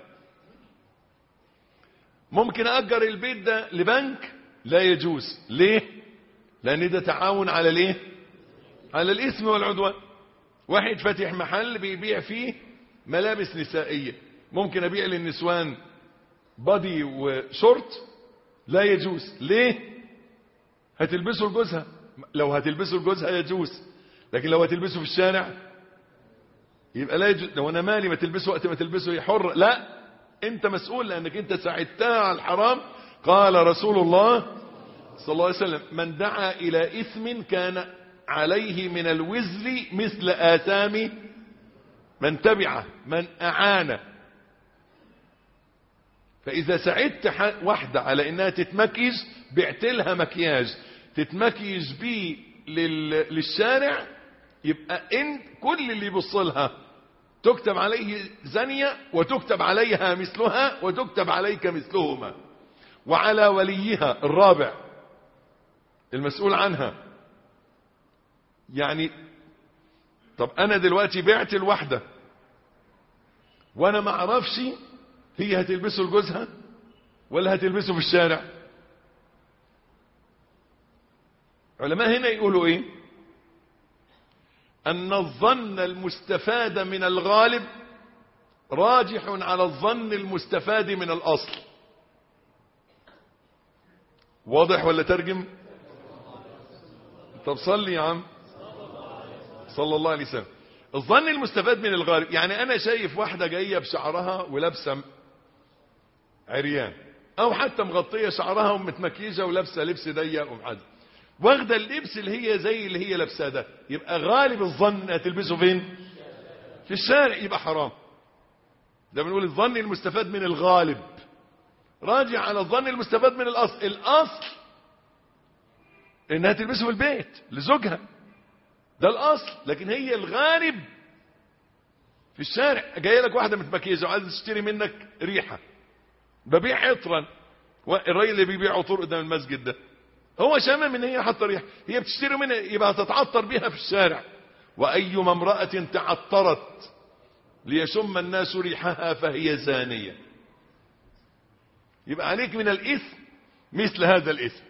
ممكن أجر البيت ده لبنك؟ لا يجوز. ليه؟ لأن ده تعاون على ليه؟ على الإثم والعدوان. واحد فاتح محل بيبيع فيه ملابس نسائية، ممكن أبيع للنسوان بادي وشورت؟ لا يجوز. ليه؟ هتلبسه لجوزها. لو هتلبسه لجوزها يجوز، لكن لو هتلبسه في الشارع يبقى لا يجوز. لو أنا مالي ما تلبسه وقت ما تلبسه هي حر. لا، أنت مسؤول لأنك أنت ساعدتها على الحرام. قال رسول الله صلى الله عليه وسلم من دعا إلى إثم كان عليه من الوزر مثل آثام من تبعه من أعانه. فإذا ساعدت واحدة على إنها تتمكيج، بعت لها مكياج تتمكيج بيه للشارع، يبقى انت كل اللي يبص لها تكتب عليه زانية وتكتب عليها مثلها وتكتب عليك مثلهما، وعلى وليها الرابع المسؤول عنها. يعني طب انا دلوقتي بعت الواحدة وانا ما اعرفش هي هتلبسه لجوزها ولا هتلبسه في الشارع. علماء هنا يقولوا ايه؟ ان الظن المستفاد من الغالب راجح على الظن المستفاد من الاصل. واضح ولا ترجم؟ طب صلي يا عم صلى الله عليه وسلم. الظن المستفاد من الغالب، يعني انا شايف واحدة جاية بشعرها ولابسة عريان، او حتى مغطية شعرها ومتمكيجة ولابسة لبس ضيق ومحدد، واخده اللبس اللي هي زي اللي هي لابساه ده، يبقى غالب الظن هتلبسه فين؟ في الشارع، يبقى حرام. ده بنقول الظن المستفاد من الغالب راجع على الظن المستفاد من الاصل. الاصل انها تلبسه في البيت لزوجها، ده الاصل، لكن هي الغالب في الشارع. جايه لك واحده متمكيزه وعايزه تشتري منك ريحه، ببيع عطرا، الراجل اللي بيبيع عطور قدام المسجد ده هو شامم ان هي حاطه ريحه، هي بتشتري منها يبقى تتعطر بيها في الشارع. وايما امراه تعطرت ليشم الناس ريحها فهي زانيه. يبقى عليك من الاثم مثل هذا الاثم.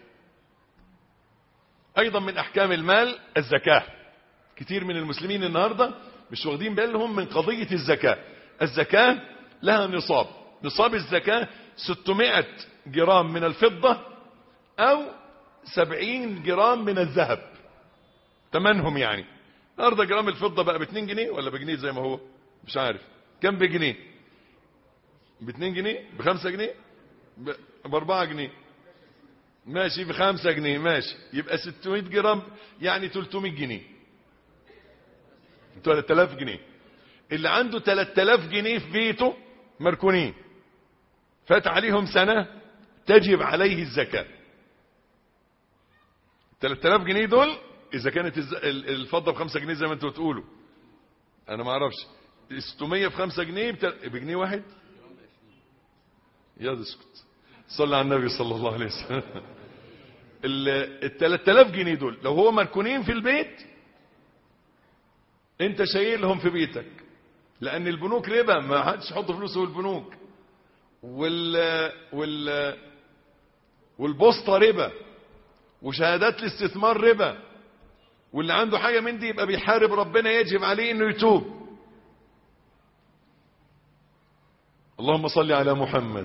ايضا من احكام المال الزكاه. كتير من المسلمين النهارده مش واخدين بالهم من قضيه الزكاه. الزكاه لها نصاب. نصاب الزكاه 600 جرام من الفضه او 70 جرام من الذهب، تمنهم يعني. النهارده جرام الفضه بقى ب2 جنيه ولا بجنيه زي ما هو؟ مش عارف كم بجنيه. ب2 جنيه، ب5 جنيه، ب4 جنيه، ماشي، ب5 جنيه ماشي، يبقى 600 جرام يعني 300 جنيه، 3000 جنيه. اللي عنده 3000 جنيه في بيته مركونين فات عليهم سنة تجب عليه الزكاة. 3000 جنيه دول اذا كانت الفضة ب5 جنيه زي ما انتوا بتقولوا، انا ما اعرفش 600 ب5 جنيه بجنيه واحد. يا اسكت، صلى على النبي صلى الله عليه وسلم. ال 3000 جنيه دول لو هو مركونين في البيت انت شايلهم في بيتك، لان البنوك ربا، ما حدش يحط فلوسه في البنوك، والبوسطة ربا، وشهادات الاستثمار ربا، واللي عنده حاجة من دي يبقى بيحارب ربنا، يجب عليه انه يتوب. اللهم صل على محمد.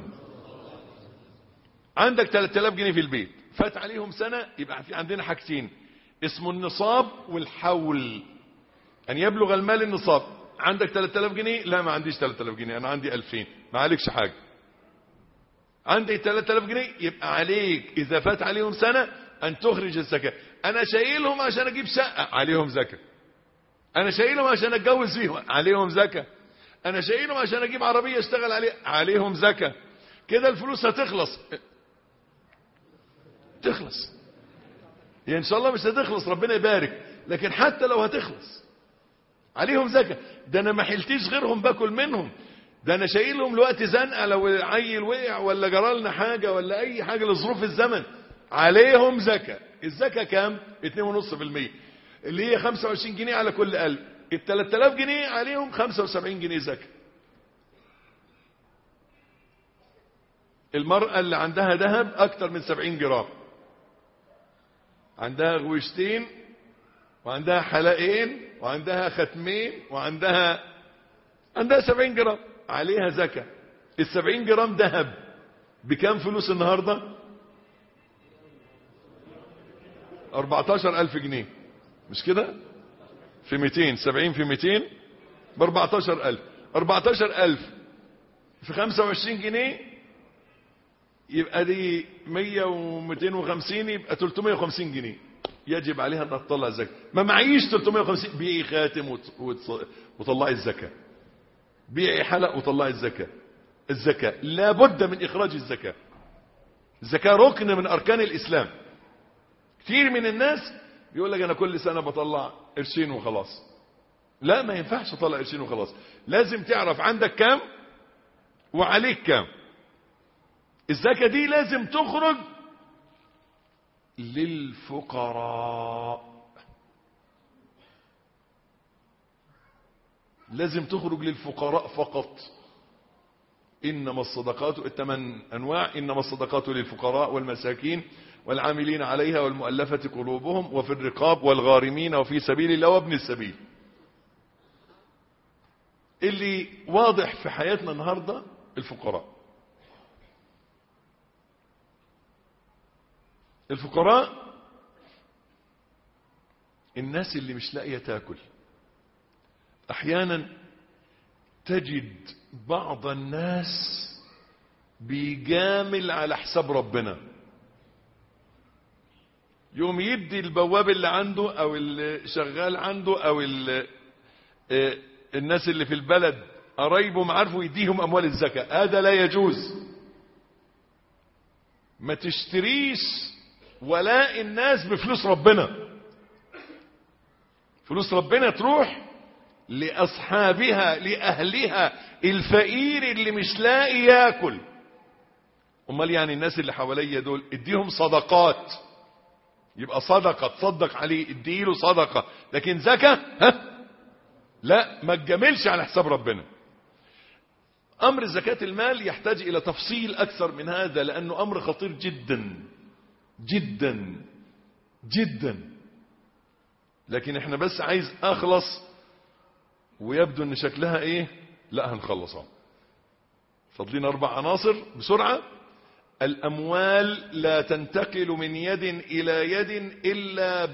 عندك 3000 جنيه في البيت فات عليهم سنة، يبقى في عندنا حاجتين اسمه النصاب والحول. أن يبلغ المال النصاب. عندك 3000 جنيه؟ لا ما عنديش 3000 جنيه، أنا عندي 2000. ما عليكش حاجة. عندي 3000 جنيه يبقى عليك إذا فات عليهم سنة أن تخرج الزكاة. أنا شايلهم عشان أجيب شقة، عليهم زكاة. أنا شايلهم عشان أتجوز فيهم، عليهم زكاة. أنا شايلهم عشان أجيب عربية أشتغل عليها، عليهم زكاة. كده الفلوس هتخلص. تخلص يعني إن شاء الله مش هتخلص، ربنا يبارك، لكن حتى لو هتخلص عليهم زكاة. ده أنا ما حلتيش غيرهم باكل منهم، ده أنا شايلهم لوقت زنقة، لو عيل وقع ولا جرالنا حاجة ولا أي حاجة لظروف الزمن، عليهم زكاة. الزكاة كام؟ 2.5%، اللي هي 25 جنيه على كل قلب. ال 3000 جنيه عليهم 75 جنيه زكاة. المرأة اللي عندها ذهب أكتر من 70 جرام، عندها غويشتين وعندها حلقين وعندها ختمين وعندها 70 جرام، عليها زكاة. ال 70 جرام ذهب بكام فلوس النهاردة؟ 14,000 جنيه، مش كده؟ في 200، 70 في 200 ب 14,000. 14,000 في 25 جنيه يبقى دي 100 و250، يبقى 350 جنيه يجب عليها ان تطلع الزكاة. ما معيش 350، بيعي خاتم وطلعي الزكاة، بيعي حلق وطلعي الزكاة. الزكاة لا بد من اخراج الزكاة. الزكاة ركن من اركان الاسلام. كثير من الناس يقول لك انا كل سنة بطلع قرشين وخلاص. لا، ما ينفعش تطلع قرشين وخلاص، لازم تعرف عندك كام وعليك كام. الزكاة دي لازم تخرج للفقراء، لازم تخرج للفقراء فقط. إنما الصدقات 8 أنواع: إنما الصدقات للفقراء والمساكين والعاملين عليها والمؤلفة قلوبهم وفي الرقاب والغارمين وفي سبيل الله وابن السبيل. اللي واضح في حياتنا النهاردة الفقراء. الفقراء الناس اللي مش لاقيه تاكل. احيانا تجد بعض الناس بيجامل على حساب ربنا، يوم يدي البواب اللي عنده او اللي شغال عنده او الناس اللي في البلد قرايبه معارفه يديهم اموال الزكاة. هذا لا يجوز. ما تشتريش ولاء الناس بفلوس ربنا. فلوس ربنا تروح لأصحابها لأهلها. الفقير اللي مش لاقي ياكل، امال يعني الناس اللي حواليا دول اديهم صدقات، يبقى صدقة تصدق عليه، اديله صدقة. لكن زكاة لا، ما تجاملش على حساب ربنا. امر زكاة المال يحتاج الى تفصيل اكثر من هذا، لانه امر خطير جدا جدا جدا. لكن احنا بس عايز اخلص، ويبدو ان شكلها ايه، لا هنخلصها. فاضلين 4 عناصر بسرعة. الاموال لا تنتقل من يد الى يد الا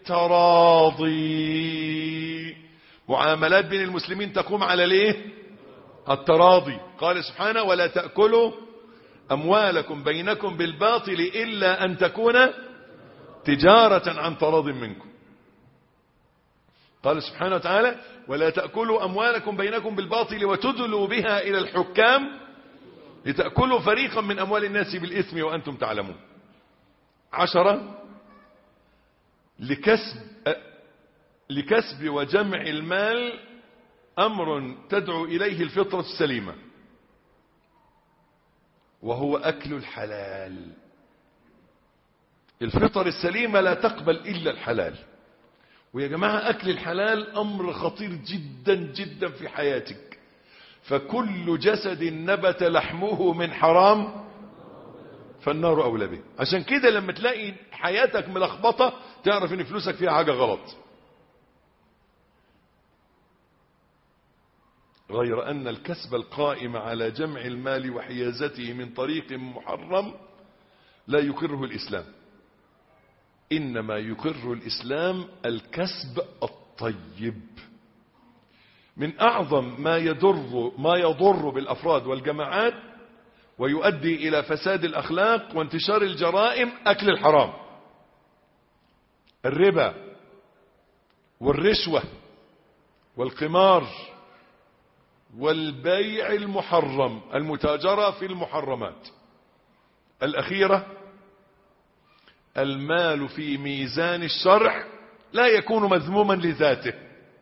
بالتراضي. معاملات بين المسلمين تقوم على ليه؟ التراضي. قال سبحانه: ولا تأكلوا اموالكم بينكم بالباطل الا ان تكون تجارة عن تراض منكم. قال سبحانه وتعالى: ولا تأكلوا أموالكم بينكم بالباطل وتدلوا بها إلى الحكام لتأكلوا فريقا من أموال الناس بالإثم وأنتم تعلمون. 10 لكسب وجمع المال أمر تدعو إليه الفطرة السليمة، وهو أكل الحلال. الفطر السليمة لا تقبل إلا الحلال. ويا جماعة أكل الحلال أمر خطير جدا جدا في حياتك. فكل جسد نبت لحمه من حرام فالنار أولى به. عشان كده لما تلاقي حياتك ملخبطة تعرف ان فلوسك فيها حاجة غلط. غير أن الكسب القائم على جمع المال وحيازته من طريق محرم لا يقره الإسلام. إنما يقر الإسلام الكسب الطيب. من أعظم ما يضر بالأفراد والجماعات ويؤدي إلى فساد الأخلاق وانتشار الجرائم أكل الحرام، الربا والرشوة والقمار والبيع المحرم، المتاجرة في المحرمات. الأخيرة، المال في ميزان الشرع لا يكون مذموما لذاته،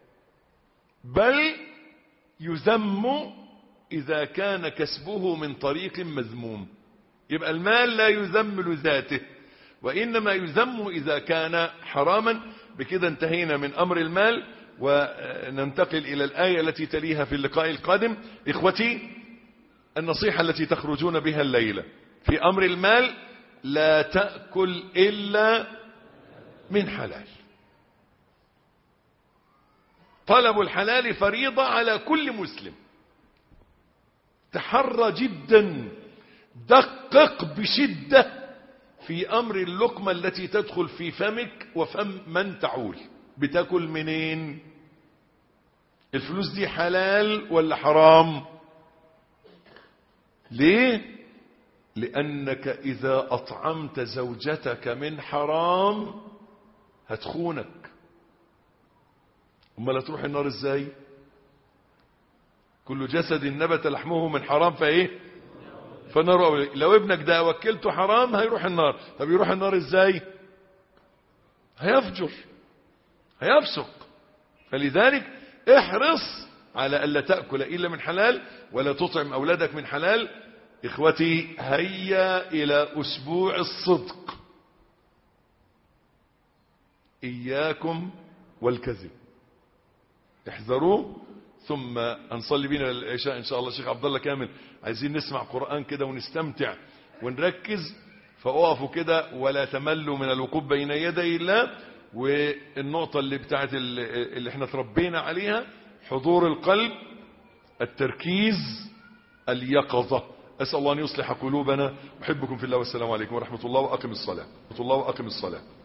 بل يذم إذا كان كسبه من طريق مذموم. يبقى المال لا يذم لذاته، وإنما يذم إذا كان حراما. بكده انتهينا من أمر المال، وننتقل إلى الآية التي تليها في اللقاء القادم. إخوتي، النصيحة التي تخرجون بها الليلة في أمر المال: لا تأكل إلا من حلال. طلب الحلال فريضة على كل مسلم. تحرى جدا، دقق بشدة في أمر اللقمة التي تدخل في فمك وفم من تعول. بتاكل منين؟ الفلوس دي حلال ولا حرام؟ ليه؟ لأنك إذا أطعمت زوجتك من حرام هتخونك. أما لا تروح النار إزاي؟ كل جسد نبت لحمه من حرام فإيه؟ فنار أولي. لو ابنك ده وكلته حرام هيروح النار. طب يروح النار إزاي؟ هيفجر، هيفسق. فلذلك احرص على ألا تأكل إلا من حلال، ولا تطعم أولادك من حلال. إخوتي، هيا إلى أسبوع الصدق. إياكم والكذب، احذروه. ثم هنصلي بينا العشاء إن شاء الله. الشيخ عبد الله كامل عايزين نسمع قرآن كده ونستمتع ونركز، فأقفوا كده ولا تملوا من الوقوف بين يدي الله. والنقطة اللي بتاعت اللي احنا تربينا عليها: حضور القلب، التركيز، اليقظة. أسأل الله أن يصلح قلوبنا. أحبكم في الله، والسلام عليكم ورحمة الله، وأقم الصلاة.